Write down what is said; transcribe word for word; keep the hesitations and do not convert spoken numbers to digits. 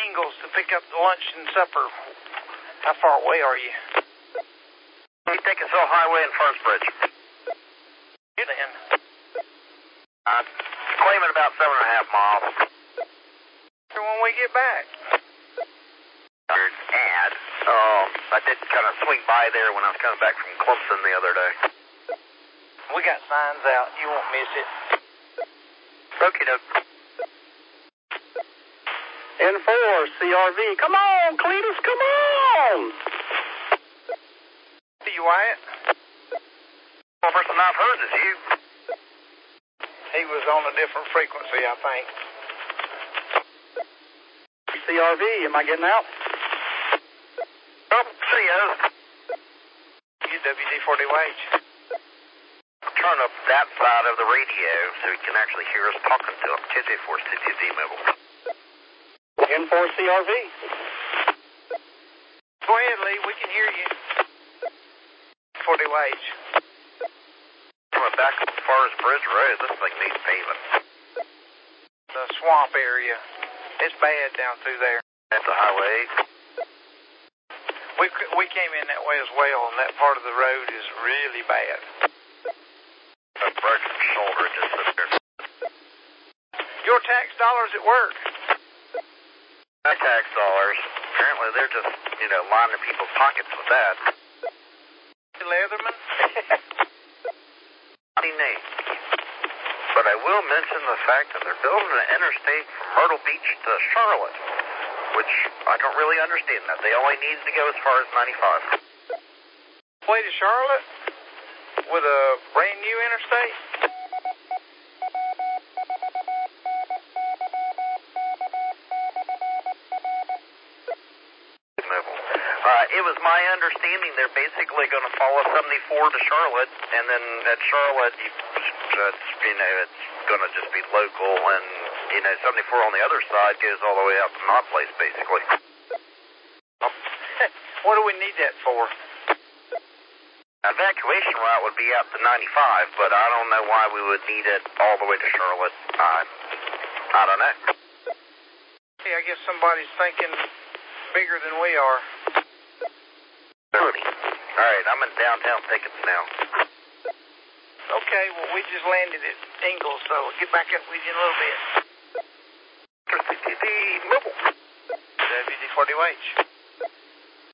Ingalls to pick up the lunch and supper. How far away are you? You take us all highway in First Bridge. You then? I'm claiming about seven and a half miles. When we get back. Your ad. Um, I did kind of swing by there when I was coming back from Clemson the other day. We got signs out. You won't miss it. Okie doke. N four, C R V. Come on, Cletus, come on! See you, Wyatt? Well, person I've heard is you. He was on a different frequency, I think. C R V, am I getting out? Oh, see ya. You W D forty H. Turn up that side of the radio so he can actually hear us talking to him. K J four C T D mobile. N four C R V. Go ahead, Lee. We can hear you. forty H. Coming back as far as Bridge Road, this thing needs paving. The swamp area. It's bad down through there. That's a highway. We we came in that way as well, and that part of the road is really bad. A broken shoulder just sits there. Your tax dollars at work. My tax dollars. Apparently they're just, you know, lining people's pockets with that. Leatherman? Funny name. But I will mention the fact that they're building an interstate from Myrtle Beach to Charlotte, which I don't really understand that. They only need to go as far as ninety-five. Way to Charlotte? With a brand new interstate? Uh, it was my understanding they're basically going to follow seventy-four to Charlotte, and then at Charlotte, you, it's, you know, it's going to just be local, and, you know, seventy-four on the other side goes all the way out to my place, basically. What do we need that for? Evacuation route would be out to ninety-five, but I don't know why we would need it all the way to Charlotte. I, I don't know. Hey, I guess somebody's thinking bigger than we are. Rudy. All right, I'm in downtown Pickens now. Okay, well, we just landed at Ingalls, so we'll get back up with you in a little bit. C T D mobile. W D forty H.